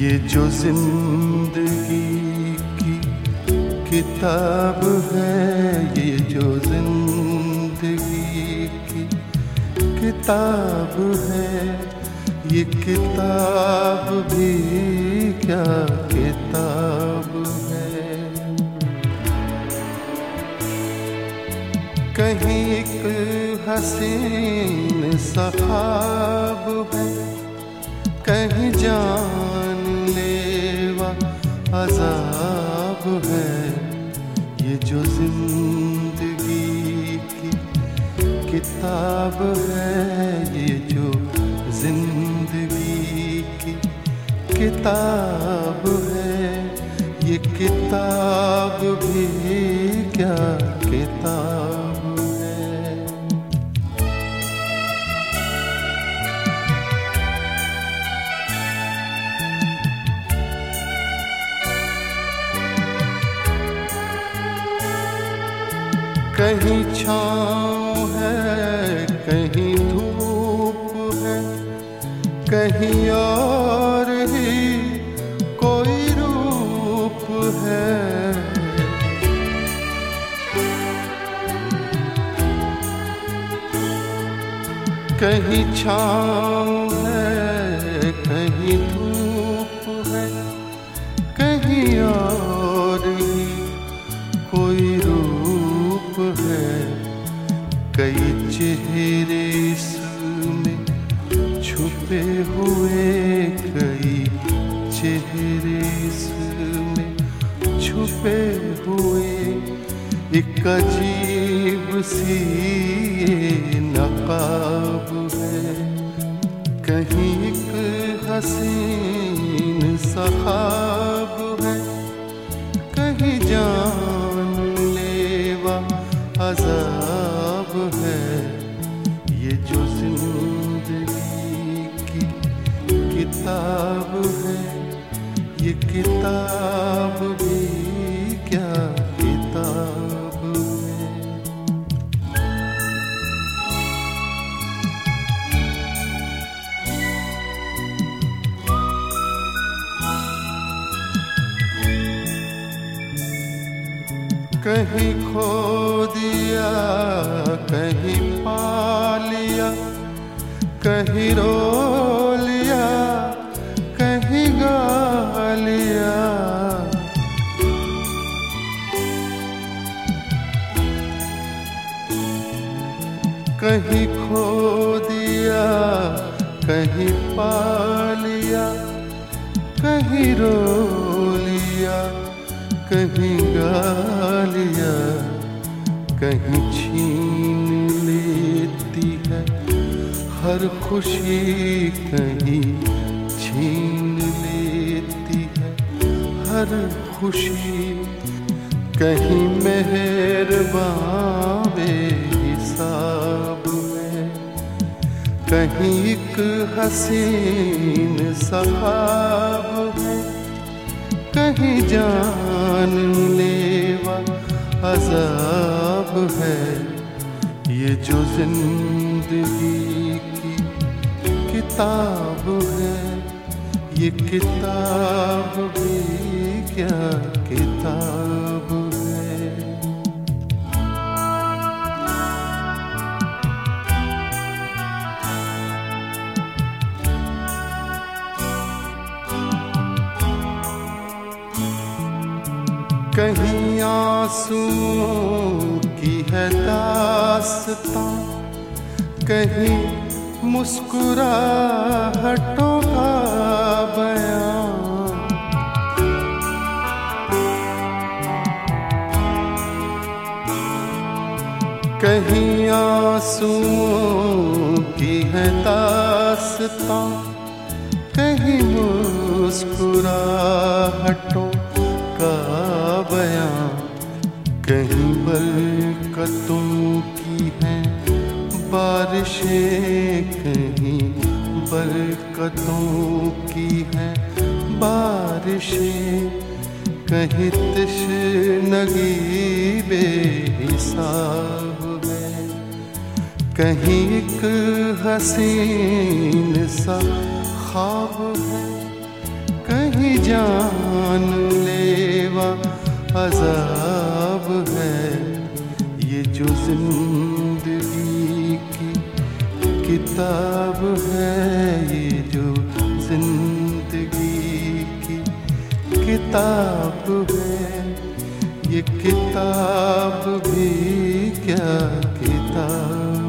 ये जो जिंदगी की किताब है, ये जो जिंदगी की किताब है, ये किताब भी क्या किताब है। कहीं एक हसीन सा ख्वाब है, कहीं जानलेवा अज़ाब है। ये जो जिंदगी की किताब है, ये जो जिंदगी की किताब है, ये किताब भी क्या किताब है। कहीं छाँव है, कहीं धूप है, कहीं और ही कोई रूप है। कहीं छाँव है, कहीं धूप है, कहीं और ही कोई रूप है। कई चेहरे इसमें छुपे हुए, कई चेहरे इसमें छुपे हुए, एक अजीब सी नकाब है। कहीं एक हसीन सा ख्वाब है, कहीं जानलेवा अज़ाब है। ये जो जिंदगी की किताब है, ये किताब भी क्या किताब है। कहीं खो दिया, कहीं पा लिया, कहीं रो लिया, कहीं गा लिया। कहीं खो दिया, कहीं पा लिया, कहीं रो लिया, कहीं गा लिया। कहीं छीन लेती है हर खुशी, कहीं छीन लेती है हर खुशी। कहीं मेहरबान बेहिसाब है, कहीं एक हसीन सा ख्वाब है, कहीं जानलेवा अज़ाब है। ये जो जिंदगी की किताब है, ये किताब भी क्या किताब है। कहीं आंसुओं की है दास्तां, कहीं मुस्कुराहटों का बयां। कहीं आंसुओं की है दास्तां, कहीं मुस्कुराहटों का बयां। कहीं बरकतों की हैं बारिशें, कहीं बरकतों की हैं बारिशें, कहीं तशनगी बेहिसाब है, कहीं एक हसीन सा ख्वाब है, कहीं जानलेवा अज़ाब है ये जो जिंदगी की किताब है, ये जो जिंदगी की किताब है। ये किताब भी क्या किताब